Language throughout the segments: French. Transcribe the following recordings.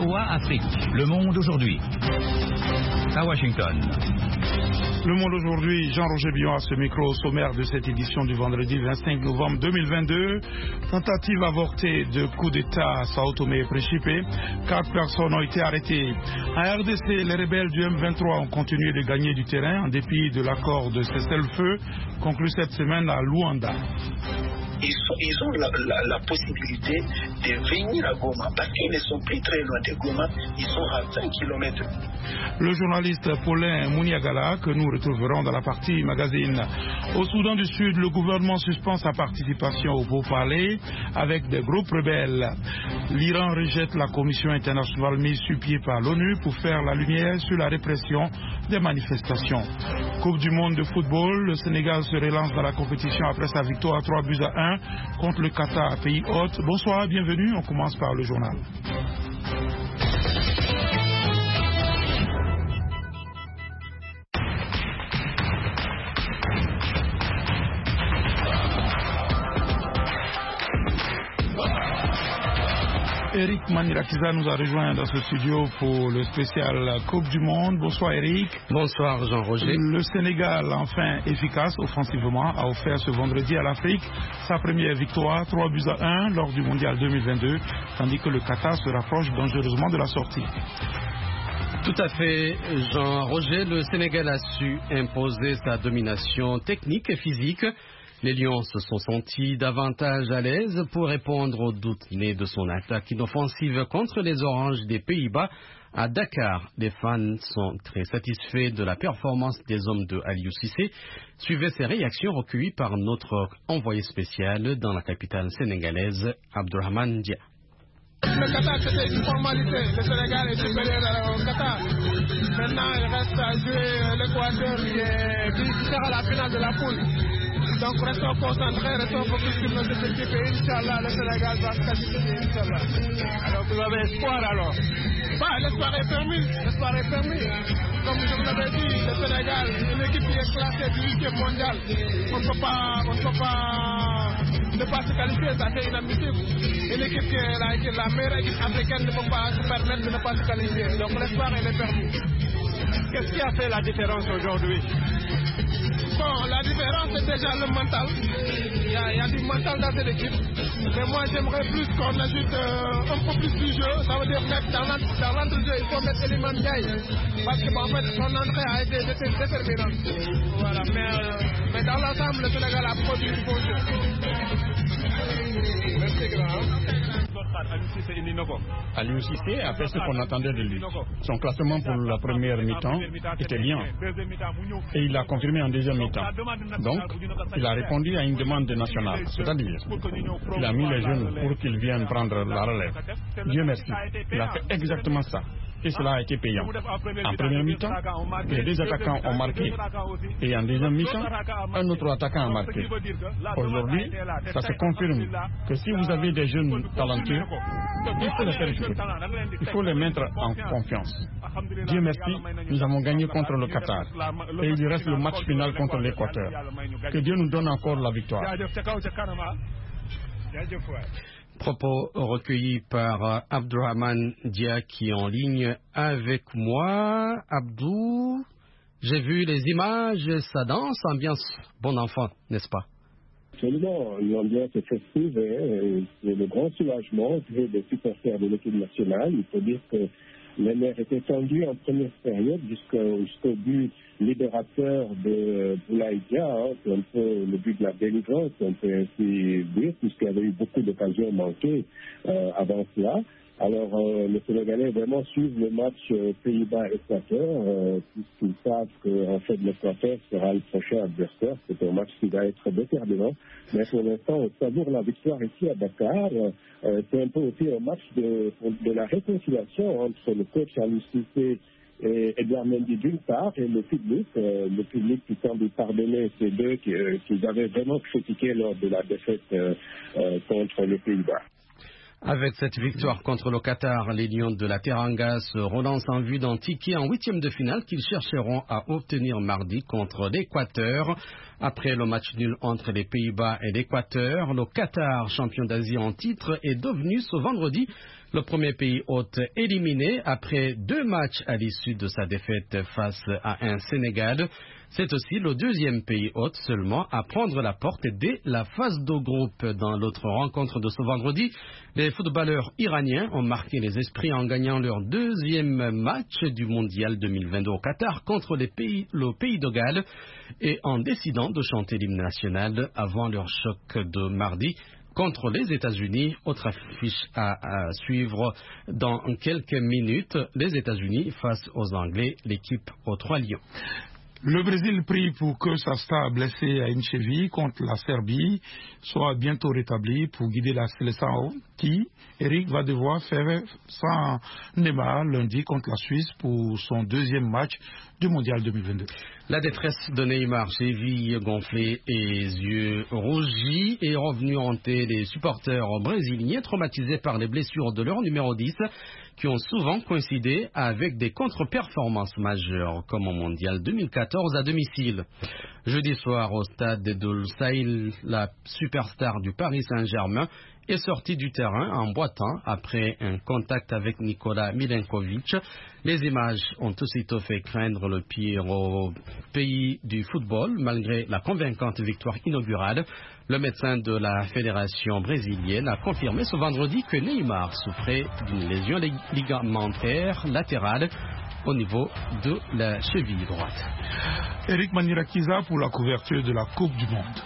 VOA Afrique. Le monde aujourd'hui. À Washington. Le monde aujourd'hui, Jean-Roger Billon à ce micro au sommaire de cette édition du vendredi 25 novembre 2022. Tentative avortée de coup d'État à Sao Tomé et Principe. 4 personnes ont été arrêtées. En RDC, les rebelles du M23 ont continué de gagner du terrain en dépit de l'accord de cessez-le-feu conclu cette semaine à Luanda. Ils ont la possibilité de venir à Goma parce qu'ils ne sont plus très loin de Goma, ils sont à 20 km. Le journaliste Paulin Mouniagala, que nous retrouverons dans la partie magazine. Au Soudan du Sud, le gouvernement suspend sa participation au pourparlers avec des groupes rebelles. L'Iran rejette la commission internationale mise sur pied par l'ONU pour faire la lumière sur la répression des manifestations. Coupe du monde de football, le Sénégal se relance dans la compétition après sa victoire 3-1 contre le Qatar, pays hôte. Bonsoir, bienvenue, on commence par le journal. Eric Manirakiza nous a rejoint dans ce studio pour le spécial Coupe du Monde. Bonsoir Eric. Bonsoir Jean-Roger. Le Sénégal, enfin efficace offensivement, a offert ce vendredi à l'Afrique sa première victoire 3-1 lors du Mondial 2022, tandis que le Qatar se rapproche dangereusement de la sortie. Tout à fait, Jean-Roger. Le Sénégal a su imposer sa domination technique et physique. Les Lions se sont sentis davantage à l'aise pour répondre aux doutes nés de son attaque inoffensive contre les Oranges des Pays-Bas à Dakar. Les fans sont très satisfaits de la performance des hommes de Aliou Cissé. Suivez ces réactions recueillies par notre envoyé spécial dans la capitale sénégalaise, Abdourahmane Dia. Le Qatar, c'était une formalité. Le Sénégal est supérieur au Qatar. Maintenant, il reste à jouer l'Équateur qui sera la finale de la poule. Donc restons concentrés, restons focus sur notre équipe et Inch'Allah, le Sénégal va se qualifier, Inch'Allah. Alors vous avez espoir alors? L'espoir est permis, l'espoir est permis. Comme je vous l'avais dit, le Sénégal, une équipe qui est classée du 8e mondial. On ne peut pas ne pas se qualifier, ça c'est inadmissible. Une équipe qui est la meilleure équipe africaine ne peut pas se permettre de ne pas se qualifier. Donc l'espoir il est permis. Qu'est-ce qui a fait la différence aujourd'hui? Bon, la différence c'est déjà le mental. Il y a du mental dans cette équipe. Mais moi j'aimerais plus qu'on ajoute un peu plus du jeu. Ça veut dire mettre dans l'entrejeu, il faut mettre Eliman Ndiaye. Parce que en fait son entrée a été déterminante. Voilà, mais dans l'ensemble le Sénégal a produit du bon jeu. Merci grand. Aliou Cissé a fait ce qu'on attendait de lui. Son classement pour la première mi-temps était bien. Et il l'a confirmé en deuxième mi-temps. Donc, il a répondu à une demande nationale. C'est-à-dire, il a mis les jeunes pour qu'ils viennent prendre la relève. Dieu merci. Il a fait exactement ça. Et cela a été payant. En première mi-temps, les deux attaquants ont marqué. Et en deuxième mi-temps, un autre attaquant a marqué. Aujourd'hui, ça se confirme que si vous avez des jeunes talentueux, il faut les faire jouer. Il faut les mettre en confiance. Dieu merci, nous avons gagné contre le Qatar. Et il reste le match final contre l'Équateur. Que Dieu nous donne encore la victoire. Propos recueillis par Abdourahmane Dia qui est en ligne avec moi. Abdou, j'ai vu les images, ça danse, ambiance bon enfant, n'est-ce pas? Absolument, l'ambiance est festive et c'est le grand soulagement des supporters de l'équipe nationale. Il faut dire que les nerfs étaient tendus en première période jusqu'au but libérateur de Boulaye Dia, c'est un peu le but de la délivrance, on peut ainsi dire, puisqu'il y avait eu beaucoup d'occasions manquées avant cela. Alors, les Sénégalais vraiment suivent le match Pays-Bas-Équateur, puisqu'ils savent qu'en fait, l'Équateur sera le prochain adversaire. C'est un match qui va être déterminant. Mais pour l'instant, on savoure la victoire ici à Dakar. C'est un peu aussi un match de la réconciliation entre le coach Aliou Cissé et Edouard Mendy d'une part, et le public qui semble pardonner ces deux qu'ils avaient vraiment critiqué lors de la défaite contre les Pays-Bas. Avec cette victoire contre le Qatar, les Lions de la Teranga se relancent en vue d'un ticket en huitième de finale qu'ils chercheront à obtenir mardi contre l'Équateur. Après le match nul entre les Pays-Bas et l'Équateur, le Qatar, champion d'Asie en titre, est devenu ce vendredi Le premier pays hôte éliminé après 2 matchs à l'issue de sa défaite face à un Sénégal. C'est aussi le deuxième pays hôte seulement à prendre la porte dès la phase de groupe. Dans l'autre rencontre de ce vendredi, les footballeurs iraniens ont marqué les esprits en gagnant leur deuxième match du mondial 2022 au Qatar contre le pays de Galles et en décidant de chanter l'hymne national avant leur choc de mardi contre les États-Unis. Autre affiche à suivre dans quelques minutes, les États-Unis face aux Anglais, l'équipe aux 3 lions. Le Brésil prie pour que sa star blessée à une cheville contre la Serbie soit bientôt rétablie pour guider la sélection qui, Eric, va devoir faire sans Neymar lundi contre la Suisse pour son deuxième match du Mondial 2022. La détresse de Neymar, cheville gonflée et yeux rougis, est revenue hanter les supporters brésiliens traumatisés par les blessures de leur numéro 10 qui ont souvent coïncidé avec des contre-performances majeures comme au Mondial 2014 à domicile. Jeudi soir au stade de Lusail, la superstar du Paris Saint-Germain est sortie du terrain en boitant après un contact avec Nikola Milenkovic. Les images ont aussitôt fait craindre le pire au pays du football. Malgré la convaincante victoire inaugurale, le médecin de la fédération brésilienne a confirmé ce vendredi que Neymar souffrait d'une lésion ligamentaire latérale au niveau de la cheville droite. Eric Manirakiza pour la couverture de la Coupe du Monde.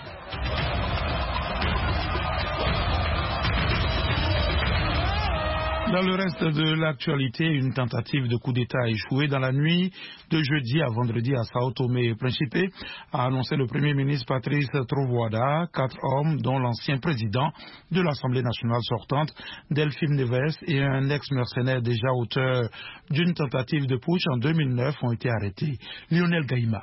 Dans le reste de l'actualité, une tentative de coup d'État a échoué dans la nuit de jeudi à vendredi à Sao Tomé et Principe, a annoncé le Premier ministre Patrice Trovoada. 4 hommes, dont l'ancien président de l'Assemblée nationale sortante, Delphine Neves, et un ex-mercenaire déjà auteur d'une tentative de putsch en 2009, ont été arrêtés. Lionel Gaïma.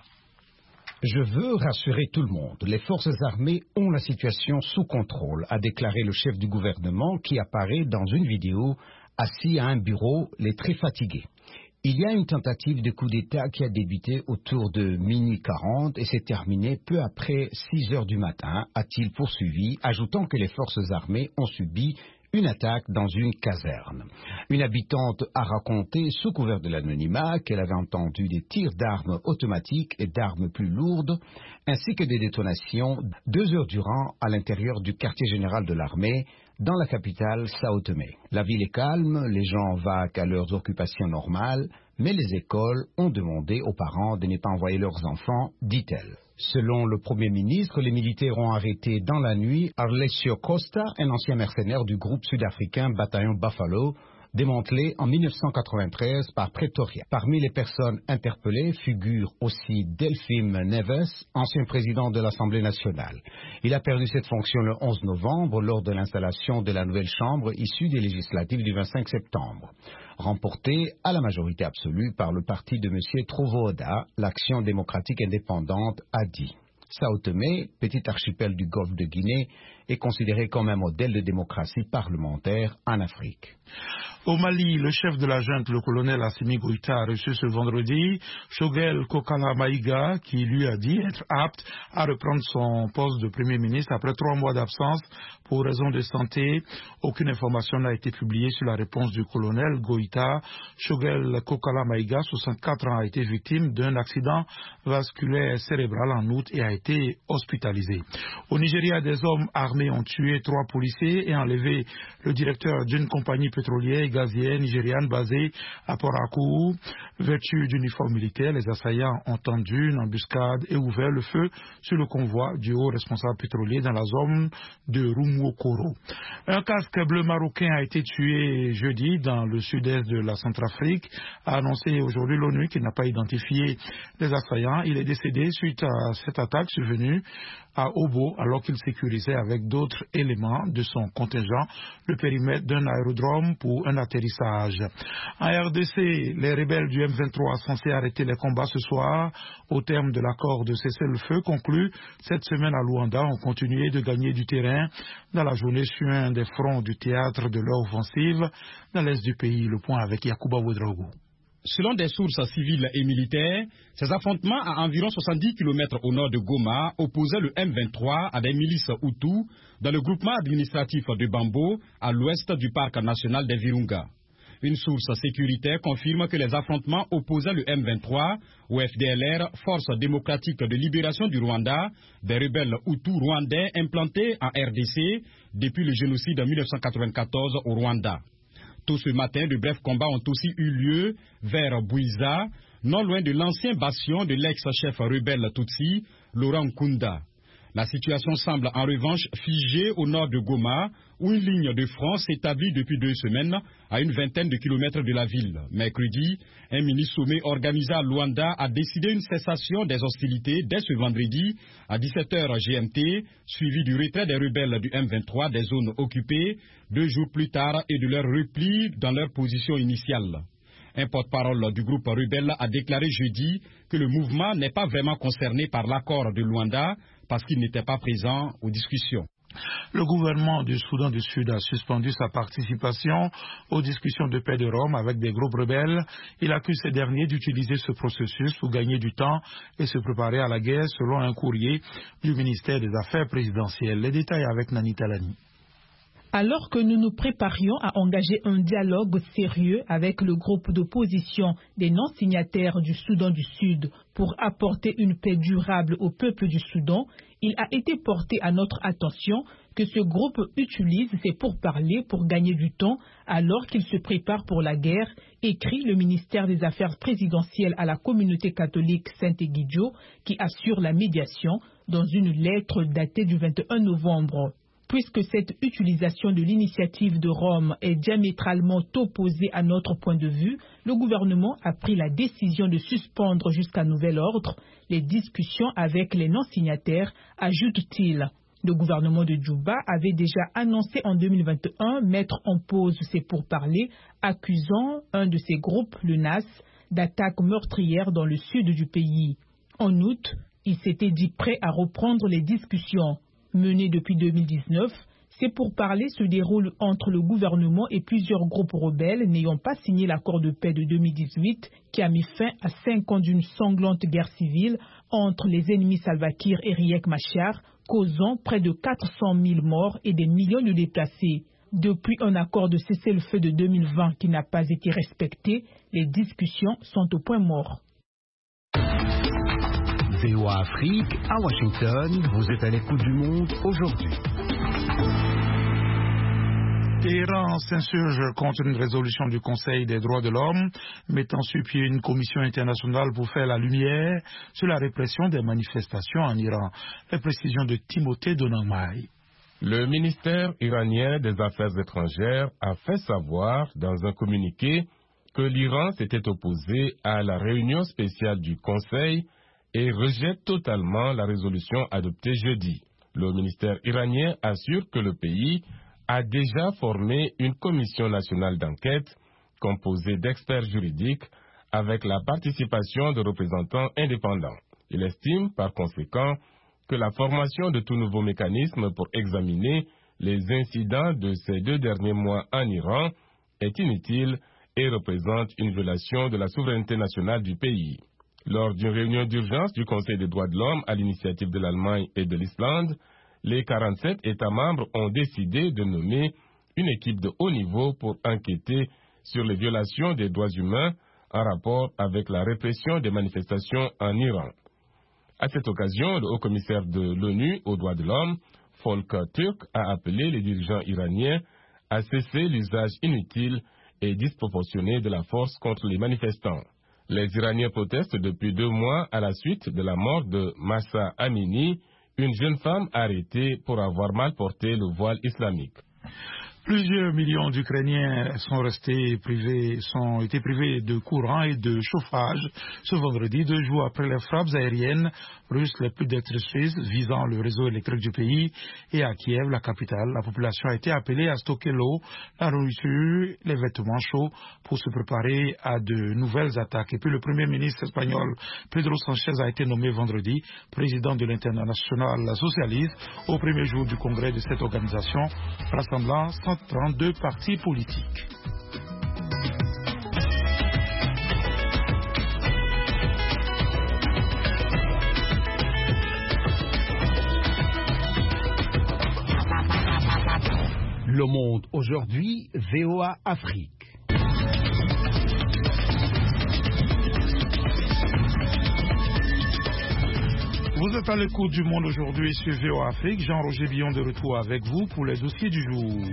Je veux rassurer tout le monde. Les forces armées ont la situation sous contrôle, a déclaré le chef du gouvernement qui apparaît dans une vidéo assis à un bureau, les traits fatigués. Il y a une tentative de coup d'État qui a débuté autour de minuit 40 et s'est terminée peu après 6 heures du matin, a-t-il poursuivi, ajoutant que les forces armées ont subi une attaque dans une caserne. Une habitante a raconté, sous couvert de l'anonymat, qu'elle avait entendu des tirs d'armes automatiques et d'armes plus lourdes, ainsi que des détonations 2 heures durant à l'intérieur du quartier général de l'armée, dans la capitale Sao Tomé. La ville est calme, les gens vaquent à leurs occupations normales, mais les écoles ont demandé aux parents de ne pas envoyer leurs enfants, dit-elle. Selon le Premier ministre, les militaires ont arrêté dans la nuit Arlesio Costa, un ancien mercenaire du groupe sud-africain Bataillon Buffalo, démantelé en 1993 par Pretoria. Parmi les personnes interpellées figure aussi Delphine Neves, ancien président de l'Assemblée nationale. Il a perdu cette fonction le 11 novembre lors de l'installation de la nouvelle chambre issue des législatives du 25 septembre. Remportée à la majorité absolue par le parti de M. Trovoada, l'Action démocratique indépendante a dit. Sao Tomé, petit archipel du golfe de Guinée, est considéré comme un modèle de démocratie parlementaire en Afrique. Au Mali, le chef de la junte, le colonel Assimi Goïta, a reçu ce vendredi Choguel Kokala Maïga, qui lui a dit être apte à reprendre son poste de Premier ministre après 3 mois d'absence pour raison de santé. Aucune information n'a été publiée sur la réponse du colonel Goïta. Choguel Kokala Maïga, 64 ans, a été victime d'un accident vasculaire cérébral en août et a été hospitalisé. Au Nigeria, des hommes armés ont tué 3 policiers et enlevé le directeur d'une compagnie pétrolière gazière nigériane basée à Port Harcourt. Vêtus d'uniforme militaire, les assaillants ont tendu une embuscade et ouvert le feu sur le convoi du haut responsable pétrolier dans la zone de Rumokoro. Un casque bleu marocain a été tué jeudi dans le sud-est de la Centrafrique, a annoncé aujourd'hui l'ONU qui n'a pas identifié les assaillants. Il est décédé suite à cette attaque survenue à Obo alors qu'il sécurisait avec d'autres éléments de son contingent le périmètre d'un aérodrome pour un atterrissage. En RDC, les rebelles du M23 censés arrêter les combats ce soir au terme de l'accord de cessez-le-feu conclu cette semaine à Luanda ont continué de gagner du terrain dans la journée sur un des fronts du théâtre de leur offensive dans l'est du pays. Le point avec Yacouba Ouedraogo. Selon des sources civiles et militaires, ces affrontements à environ 70 km au nord de Goma opposaient le M23 à des milices Hutus dans le groupement administratif de Bambo à l'ouest du parc national des Virunga. Une source sécuritaire confirme que les affrontements opposaient le M23 au FDLR, Force démocratique de libération du Rwanda, des rebelles Hutus rwandais implantés en RDC depuis le génocide de 1994 au Rwanda. Tôt ce matin, de brefs combats ont aussi eu lieu vers Bouiza, non loin de l'ancien bastion de l'ex-chef rebelle Tutsi, Laurent Nkunda. La situation semble en revanche figée au nord de Goma, où une ligne de front s'établit depuis 2 semaines à une vingtaine de kilomètres de la ville. Mercredi, un mini-sommet organisé à Luanda a décidé une cessation des hostilités dès ce vendredi à 17h GMT, suivi du retrait des rebelles du M23 des zones occupées 2 jours plus tard et de leur repli dans leur position initiale. Un porte-parole du groupe rebelle a déclaré jeudi que le mouvement n'est pas vraiment concerné par l'accord de Luanda parce qu'il n'était pas présent aux discussions. Le gouvernement du Soudan du Sud a suspendu sa participation aux discussions de paix de Rome avec des groupes rebelles. Il accuse ces derniers d'utiliser ce processus pour gagner du temps et se préparer à la guerre selon un courrier du ministère des Affaires présidentielles. Les détails avec Nani Talani. Alors que nous nous préparions à engager un dialogue sérieux avec le groupe d'opposition des non-signataires du Soudan du Sud pour apporter une paix durable au peuple du Soudan, il a été porté à notre attention que ce groupe utilise ses pourparlers pour gagner du temps alors qu'il se prépare pour la guerre, écrit le ministère des Affaires présidentielles à la communauté catholique Saint-Egidio qui assure la médiation dans une lettre datée du 21 novembre. Puisque cette utilisation de l'initiative de Rome est diamétralement opposée à notre point de vue, le gouvernement a pris la décision de suspendre jusqu'à nouvel ordre les discussions avec les non-signataires, ajoute-t-il. Le gouvernement de Djouba avait déjà annoncé en 2021 mettre en pause ses pourparlers, accusant un de ses groupes, le NAS, d'attaques meurtrières dans le sud du pays. En août, il s'était dit prêt à reprendre les discussions. Mené depuis 2019, ces pourparlers se déroulent entre le gouvernement et plusieurs groupes rebelles n'ayant pas signé l'accord de paix de 2018 qui a mis fin à 5 ans d'une sanglante guerre civile entre les ennemis Salva Kiir et Riek Machar, causant près de 400 000 morts et des millions de déplacés. Depuis un accord de cessez-le-feu de 2020 qui n'a pas été respecté, les discussions sont au point mort. VOA Afrique, à Washington, vous êtes à l'écoute du monde aujourd'hui. Téhéran s'insurge contre une résolution du Conseil des droits de l'homme mettant sur pied une commission internationale pour faire la lumière sur la répression des manifestations en Iran. Les précisions de Timothée Donamai. Le ministère iranien des Affaires étrangères a fait savoir dans un communiqué que l'Iran s'était opposé à la réunion spéciale du Conseil et rejette totalement la résolution adoptée jeudi. Le ministère iranien assure que le pays a déjà formé une commission nationale d'enquête composée d'experts juridiques avec la participation de représentants indépendants. Il estime par conséquent que la formation de tout nouveau mécanisme pour examiner les incidents de ces 2 derniers mois en Iran est inutile et représente une violation de la souveraineté nationale du pays. Lors d'une réunion d'urgence du Conseil des droits de l'homme à l'initiative de l'Allemagne et de l'Islande, les 47 États membres ont décidé de nommer une équipe de haut niveau pour enquêter sur les violations des droits humains en rapport avec la répression des manifestations en Iran. À cette occasion, le haut-commissaire de l'ONU aux droits de l'homme, Volker Türk, a appelé les dirigeants iraniens à cesser l'usage inutile et disproportionné de la force contre les manifestants. Les Iraniens protestent depuis 2 mois à la suite de la mort de Mahsa Amini, une jeune femme arrêtée pour avoir mal porté le voile islamique. Plusieurs millions d'Ukrainiens été privés de courant et de chauffage ce vendredi, 2 jours après les frappes aériennes russes les plus destructrices visant le réseau électrique du pays. Et à Kiev, la capitale, la population a été appelée à stocker l'eau, la nourriture, les vêtements chauds pour se préparer à de nouvelles attaques. Et puis le premier ministre espagnol Pedro Sánchez a été nommé vendredi président de l'Internationale socialiste au premier jour du congrès de cette organisation rassemblant 132 partis politiques. Le Monde aujourd'hui, VOA Afrique. Vous êtes à l'écoute du Monde aujourd'hui sur VOA Afrique. Jean-Roger Billon de retour avec vous pour les dossiers du jour.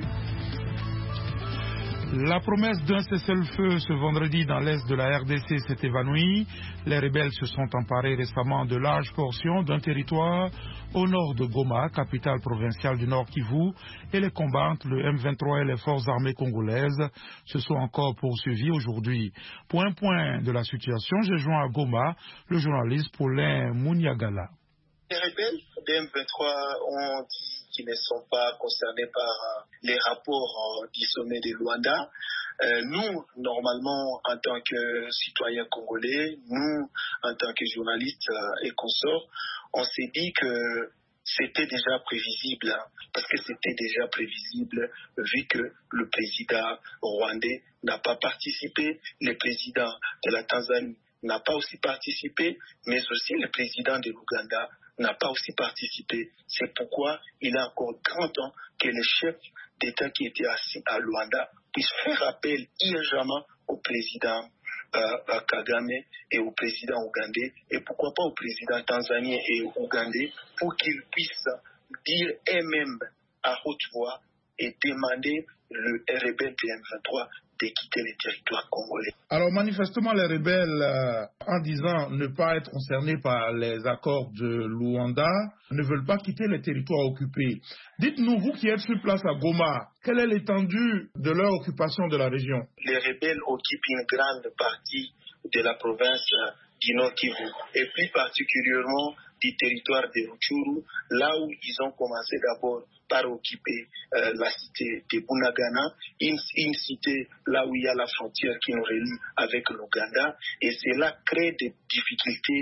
La promesse d'un cessez-le-feu ce vendredi dans l'est de la RDC s'est évanouie. Les rebelles se sont emparés récemment de larges portions d'un territoire au nord de Goma, capitale provinciale du Nord Kivu, et les combats entre le M23 et les forces armées congolaises se sont encore poursuivis aujourd'hui. Pour un point de la situation, j'ai joint à Goma le journaliste Paulin Muniagala. Les rebelles des M23 ont dit qu'ils ne sont pas concernés par les rapports du sommet de Luanda. Nous, normalement, en tant que citoyens congolais, nous, en tant que journalistes et consorts, on s'est dit que c'était déjà prévisible, parce que c'était déjà prévisible vu que le président rwandais n'a pas participé, le président de la Tanzanie n'a pas aussi participé, mais aussi le président de l'Ouganda n'a pas aussi participé. C'est pourquoi il est encore grand temps que les chefs d'État qui étaient assis à Luanda puissent faire appel urgemment au président Kagame et au président ougandais, et pourquoi pas au président tanzanien et ougandais, pour qu'ils puissent dire eux-mêmes à haute voix et demander le rebelle du M23 de quitter le territoire congolais. Alors manifestement les rebelles, en disant ne pas être concernés par les accords de Luanda, ne veulent pas quitter les territoires occupés. Dites-nous, vous qui êtes sur place à Goma, quelle est l'étendue de leur occupation de la région? Les rebelles occupent une grande partie de la province du Nord Kivu, et plus particulièrement du territoire de Rutshuru, là où ils ont commencé d'abord par occuper la cité de Bunagana, une cité là où il y a la frontière qui nous relie avec l'Ouganda, et cela crée des difficultés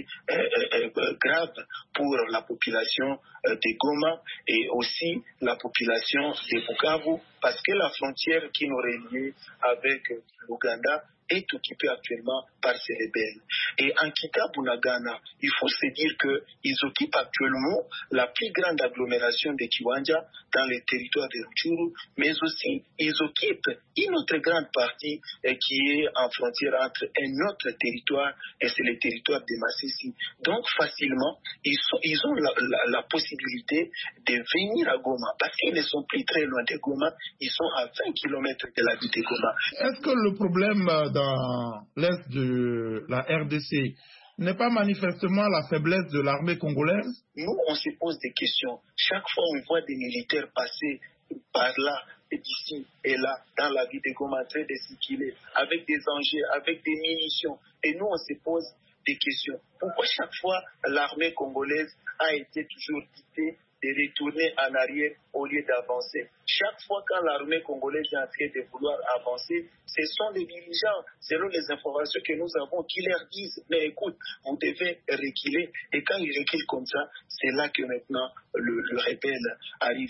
graves pour la population de Goma et aussi la population de Bukavu, parce que la frontière qui nous relie avec l'Ouganda est occupée actuellement par ces rebelles. Et en quittant Bunagana, il faut se dire qu'ils occupent actuellement la plus grande agglomération de Kiwanja dans les territoires de Rutshuru, mais aussi ils occupent une autre grande partie qui est en frontière entre un autre territoire, et c'est le territoire de Masisi. Donc facilement, ils ont la possibilité de venir à Goma, parce qu'ils ne sont plus très loin de Goma, ils sont à 20 km de la ville de Goma. Est-ce que le problème dans l'est de la RDC n'est pas manifestement la faiblesse de l'armée congolaise? Nous, on se pose des questions. Chaque fois on voit des militaires passer par là, et d'ici et là, dans la ville de Goma, très décirculés, avec des engins, avec des munitions. Et nous, on se pose des questions. Pourquoi chaque fois l'armée congolaise a été toujours quittée de retourner en arrière au lieu d'avancer? Chaque fois quand l'armée congolaise est en train de vouloir avancer, ce sont les dirigeants, selon les informations que nous avons, qui leur disent « Mais écoute, vous devez reculer ». Et quand ils reculent comme ça, c'est là que maintenant le rebelle arrive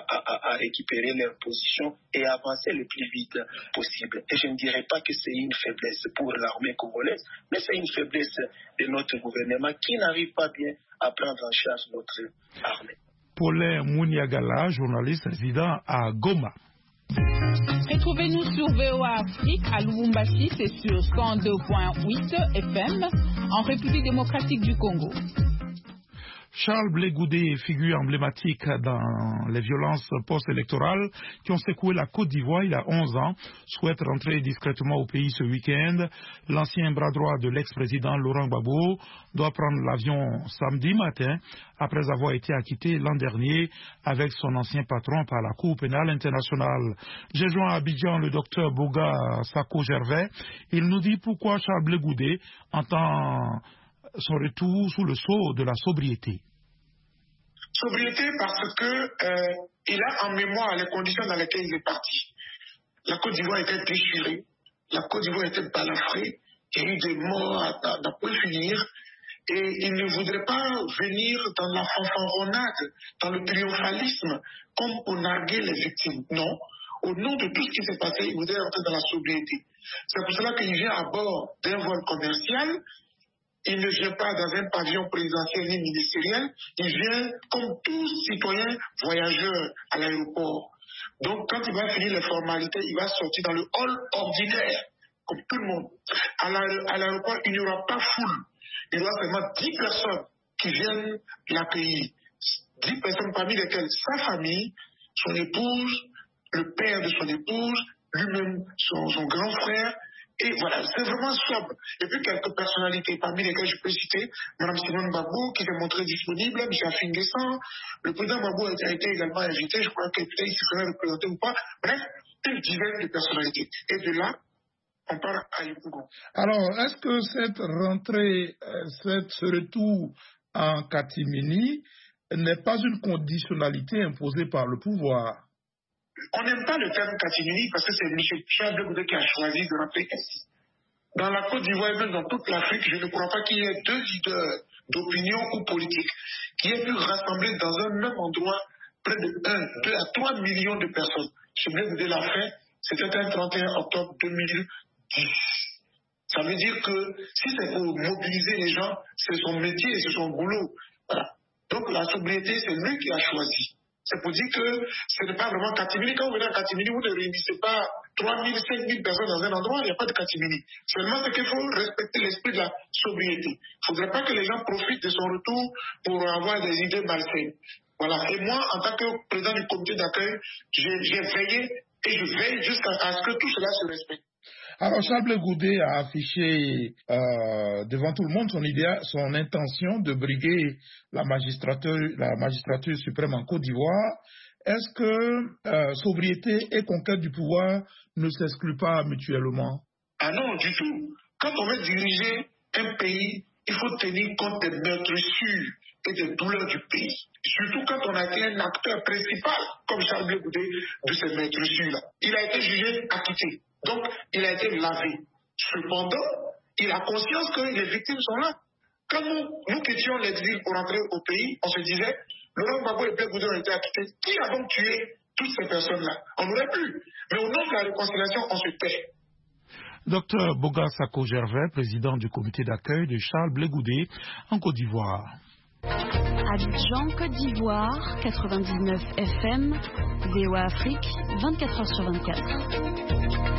à récupérer leur position et avancer le plus vite possible. Et je ne dirais pas que c'est une faiblesse pour l'armée congolaise, mais c'est une faiblesse de notre gouvernement qui n'arrive pas bien à prendre en charge notre armée. Paulin Muniagala, journaliste résident à Goma. Retrouvez-nous sur VOA Afrique à Lubumbashi, c'est sur 102.8 FM en République démocratique du Congo. Charles Blé Goudé, figure emblématique dans les violences post-électorales qui ont secoué la Côte d'Ivoire il y a 11 ans, souhaite rentrer discrètement au pays ce week-end. L'ancien bras droit de l'ex-président Laurent Gbagbo doit prendre l'avion samedi matin après avoir été acquitté l'an dernier avec son ancien patron par la Cour pénale internationale. J'ai joint à Abidjan le docteur Boga Sako-Gervais. Il nous dit pourquoi Charles Blé Goudé entend son retour sous le sceau de la sobriété. Sobriété parce que il a en mémoire les conditions dans lesquelles il est parti. La Côte d'Ivoire était déchirée, la Côte d'Ivoire était balafrée, il y a eu des morts à point finir, et il ne voudrait pas venir dans la fanfaronnade, dans le triomphalisme, comme on narguait les victimes. Non, au nom de tout ce qui s'est passé, il voudrait entrer dans la sobriété. C'est pour cela qu'il vient à bord d'un vol commercial. il ne vient pas dans un pavillon présidentiel ni ministériel, il vient comme tout citoyen voyageur à l'aéroport. Donc quand il va finir les formalités, il va sortir dans le hall ordinaire, comme tout le monde. À l'aéroport, il n'y aura pas foule. Il y aura seulement 10 personnes qui viennent l'accueillir. 10 personnes parmi lesquelles sa famille, son épouse, le père de son épouse, lui-même, son grand frère. Et voilà, c'est vraiment sobre. Et puis quelques personnalités, parmi lesquelles je peux citer Mme Simone Gbagbo, qui s'est montrée disponible, M. Afin Guessan. Le président Gbagbo a été également invité, je crois qu'il s'y serait représenté ou pas. Bref, une dizaine de personnalités. Et de là, on part à Yopougon. Alors, est-ce que cette rentrée, ce retour en catimini n'est pas une conditionnalité imposée par le pouvoir? On n'aime pas le terme catimini parce que c'est M. Charles Blé Goudé qui a choisi de rentrer ici. Dans la Côte d'Ivoire et même dans toute l'Afrique, je ne crois pas qu'il y ait 2 leaders d'opinion ou politique qui aient pu rassembler dans un même endroit près de 1, 2 à 3 millions de personnes. M. Blé Goudé l'a fait, c'était un 31 octobre 2010. Ça veut dire que si c'est pour mobiliser les gens, c'est son métier, c'est son boulot. Voilà. Donc la sobriété, c'est lui qui a choisi. C'est pour dire que ce n'est pas vraiment catimini. Quand vous venez à catimini, vous ne réunissez pas 3 000, 5 000 personnes dans un endroit, il n'y a pas de catimini. Seulement, c'est qu'il faut respecter l'esprit de la sobriété. Il ne faudrait pas que les gens profitent de son retour pour avoir des idées malsaines. Voilà. Et moi, en tant que président du comité d'accueil, j'ai veillé et je veille jusqu'à ce que tout cela se respecte. Alors, Charles Blé Goudé a affiché devant tout le monde son intention de briguer la magistrature suprême en Côte d'Ivoire. Est-ce que sobriété et conquête du pouvoir ne s'excluent pas mutuellement? Ah non, du tout. Quand on veut diriger un pays, il faut tenir compte des meurtrissures et des douleurs du pays. Surtout quand on a été un acteur principal, comme Charles Blé Goudé, de ces meurtrissures-là. Il a été jugé acquitté. Donc, il a été lavé. Cependant, il a conscience que les victimes sont là. Quand nous quittions l'exil pour rentrer au pays, on se disait, Laurent Gbagbo et Blé Goudé ont été acquittés. Qui a donc tué toutes ces personnes-là? On n'aurait pu. Mais au nom de la réconciliation, on se tait. Docteur Boga Sako Gervais, président du comité d'accueil de Charles Blé Goudé en Côte d'Ivoire. Abidjan, Côte d'Ivoire, 99 FM, VOA Afrique, 24h/24.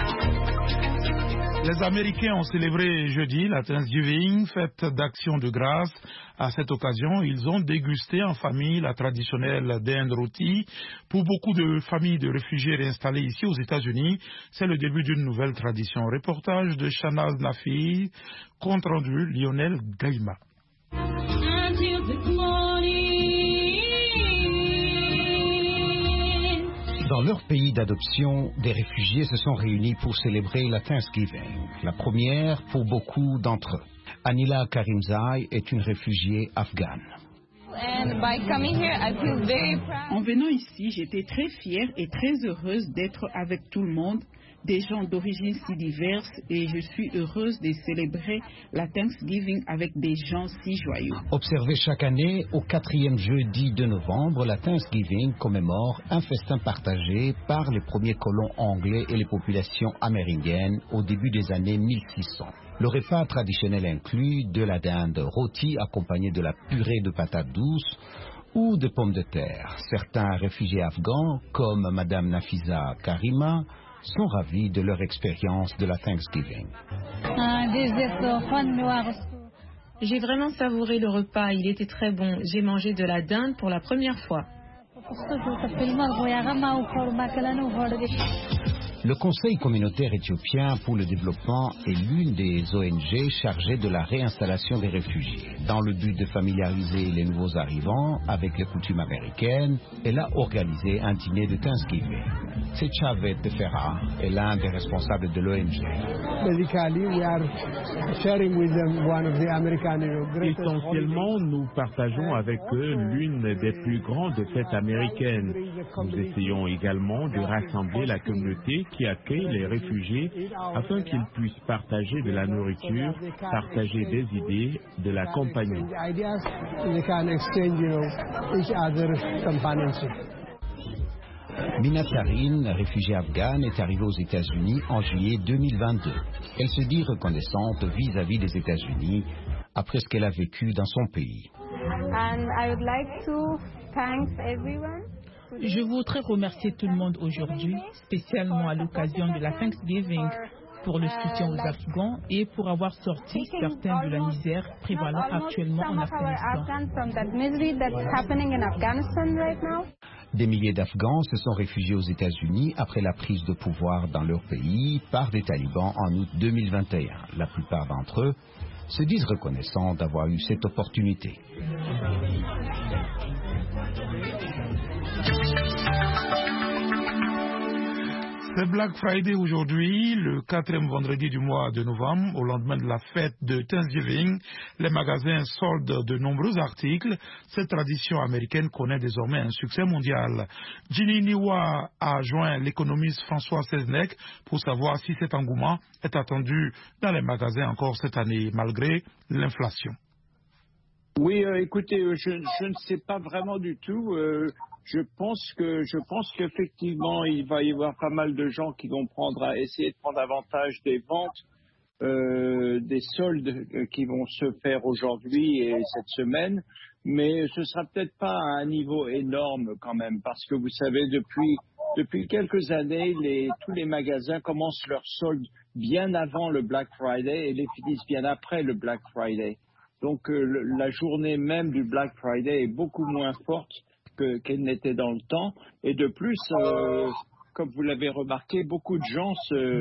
Les Américains ont célébré jeudi la Thanksgiving, fête d'action de grâce. À cette occasion, ils ont dégusté en famille la traditionnelle dinde rôtie. Pour beaucoup de familles de réfugiés réinstallés ici aux États-Unis, c'est le début d'une nouvelle tradition. Reportage de Shanaz Nafi, compte rendu Lionel Gaïma. Dans leur pays d'adoption, des réfugiés se sont réunis pour célébrer la Thanksgiving, la première pour beaucoup d'entre eux. Anila Karimzai est une réfugiée afghane. En venant ici, j'étais très fière et très heureuse d'être avec tout le monde, des gens d'origine si diverses, et je suis heureuse de célébrer la Thanksgiving avec des gens si joyeux. Observée chaque année au 4e jeudi de novembre, la Thanksgiving commémore un festin partagé par les premiers colons anglais et les populations amérindiennes au début des années 1600. Le repas traditionnel inclut de la dinde rôtie accompagnée de la purée de patates douces ou de pommes de terre. Certains réfugiés afghans, comme Madame Nafisa Karima, sont ravis de leur expérience de la Thanksgiving. J'ai vraiment savouré le repas, il était très bon. J'ai mangé de la dinde pour la première fois. Le Conseil communautaire éthiopien pour le développement est l'une des ONG chargées de la réinstallation des réfugiés. Dans le but de familiariser les nouveaux arrivants avec les coutumes américaines, elle a organisé un dîner de Thanksgiving. C'est Chavez Tefera est l'un des responsables de l'ONG. Essentiellement, nous partageons avec eux l'une des plus grandes fêtes américaines. Nous essayons également de rassembler la communauté qui accueille les réfugiés afin qu'ils puissent partager de la nourriture, partager des idées, de la compagnie. Mina Tarine, réfugiée afghane, est arrivée aux États-Unis en juillet 2022. Elle se dit reconnaissante vis-à-vis des États-Unis après ce qu'elle a vécu dans son pays. Je voudrais remercier tout le monde aujourd'hui, spécialement à l'occasion de la Thanksgiving, pour le soutien aux Afghans et pour avoir sorti certains de la misère prévalant actuellement en Afghanistan. Des milliers d'Afghans se sont réfugiés aux États-Unis après la prise de pouvoir dans leur pays par des talibans en août 2021. La plupart d'entre eux se disent reconnaissants d'avoir eu cette opportunité. C'est Black Friday aujourd'hui, le 4e vendredi du mois de novembre, au lendemain de la fête de Thanksgiving. Les magasins soldent de nombreux articles. Cette tradition américaine connaît désormais un succès mondial. Ginny Niwa a joint l'économiste François Seznec pour savoir si cet engouement est attendu dans les magasins encore cette année, malgré l'inflation. Oui, écoutez, je ne sais pas vraiment du tout. Je pense qu'effectivement, il va y avoir pas mal de gens qui vont essayer de prendre avantage des ventes, des soldes qui vont se faire aujourd'hui et cette semaine. Mais ce sera peut-être pas à un niveau énorme quand même, parce que vous savez, depuis quelques années, tous les magasins commencent leurs soldes bien avant le Black Friday et les finissent bien après le Black Friday. Donc la journée même du Black Friday est beaucoup moins forte qu'elle n'était dans le temps. Et de plus, comme vous l'avez remarqué, beaucoup de gens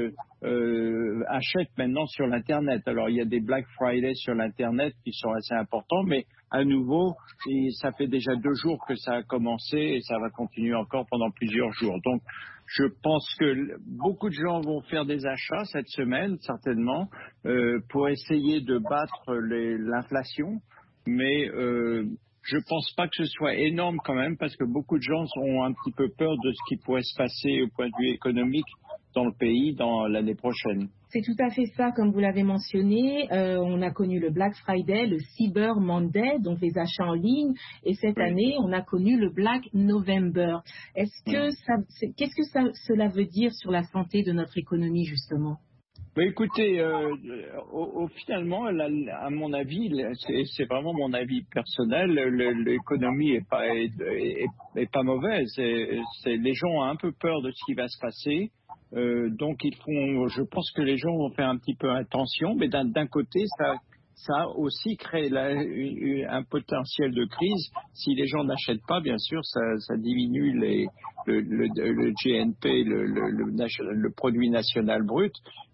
achètent maintenant sur l'Internet. Alors, il y a des Black Friday sur l'Internet qui sont assez importants, mais à nouveau, ça fait déjà 2 jours que ça a commencé et ça va continuer encore pendant plusieurs jours. Donc, je pense que beaucoup de gens vont faire des achats cette semaine, certainement, pour essayer de battre l'inflation, mais je pense pas que ce soit énorme quand même, parce que beaucoup de gens ont un petit peu peur de ce qui pourrait se passer au point de vue économique dans le pays dans l'année prochaine. C'est tout à fait ça, comme vous l'avez mentionné. On a connu le Black Friday, le Cyber Monday, donc les achats en ligne, et cette année, on a connu le Black November. Qu'est-ce que cela veut dire sur la santé de notre économie, justement ? Écoutez, finalement, à mon avis, c'est vraiment mon avis personnel, l'économie est pas mauvaise. Les gens ont un peu peur de ce qui va se passer. Donc je pense que les gens vont faire un petit peu attention, mais d'un côté, ça aussi crée un potentiel de crise. Si les gens n'achètent pas, bien sûr, ça diminue le GNP, le produit national brut.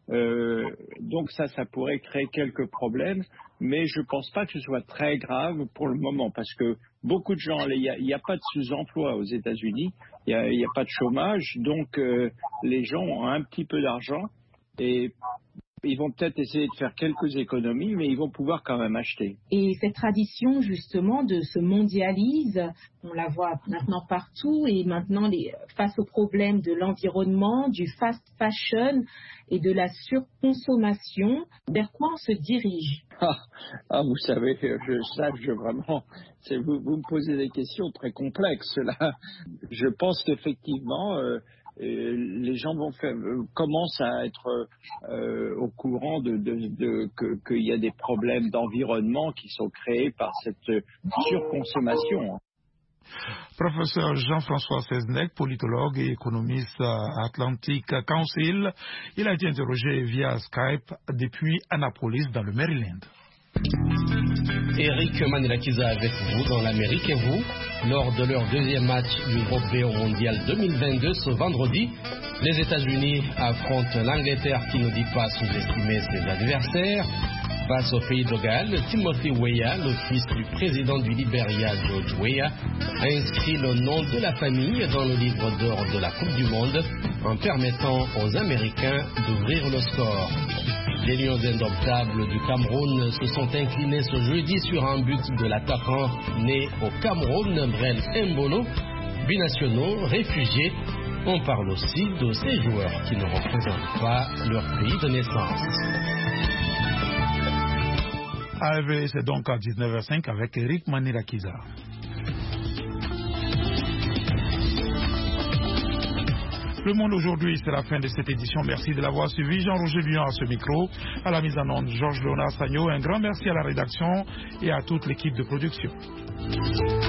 Donc ça pourrait créer quelques problèmes, mais je ne pense pas que ce soit très grave pour le moment, parce que beaucoup de gens, il n'y a pas de sous-emploi aux États-Unis, il n'y a pas de chômage, donc les gens ont un petit peu d'argent et ils vont peut-être essayer de faire quelques économies, mais ils vont pouvoir quand même acheter. Et cette tradition, justement, se mondialise. On la voit maintenant partout. Et maintenant, face aux problèmes de l'environnement, du fast fashion et de la surconsommation, vers quoi on se dirige ? Vous savez, vraiment, vous me posez des questions très complexes, là. Je pense qu'effectivement... les gens commencent à être au courant qu'il y a des problèmes d'environnement qui sont créés par cette surconsommation. Professeur Jean-François Seznec, politologue et économiste à Atlantic Council, il a été interrogé via Skype depuis Annapolis dans le Maryland. Eric Manilakiza avec vous dans l'Amérique et vous. Lors de leur 2e match du groupe B au Mondial 2022 ce vendredi, les États-Unis affrontent l'Angleterre qui ne dit pas sous-estimer ses adversaires. Face au pays de Galles, Timothy Weah, le fils du président du Libéria, George Weah, a inscrit le nom de la famille dans le livre d'or de la Coupe du Monde en permettant aux Américains d'ouvrir le score. Les Lions indomptables du Cameroun se sont inclinés ce jeudi sur un but de l'attaquant né au Cameroun, Brel Mbolo. Binationaux, réfugiés, on parle aussi de ces joueurs qui ne représentent pas leur pays de naissance. AV, c'est donc à 19h05 avec Eric Manilakiza. Le Monde aujourd'hui, c'est la fin de cette édition. Merci de l'avoir suivi. Jean-Roger Buyon à ce micro. À la mise en onde, Georges Léonard Sagno. Un grand merci à la rédaction et à toute l'équipe de production.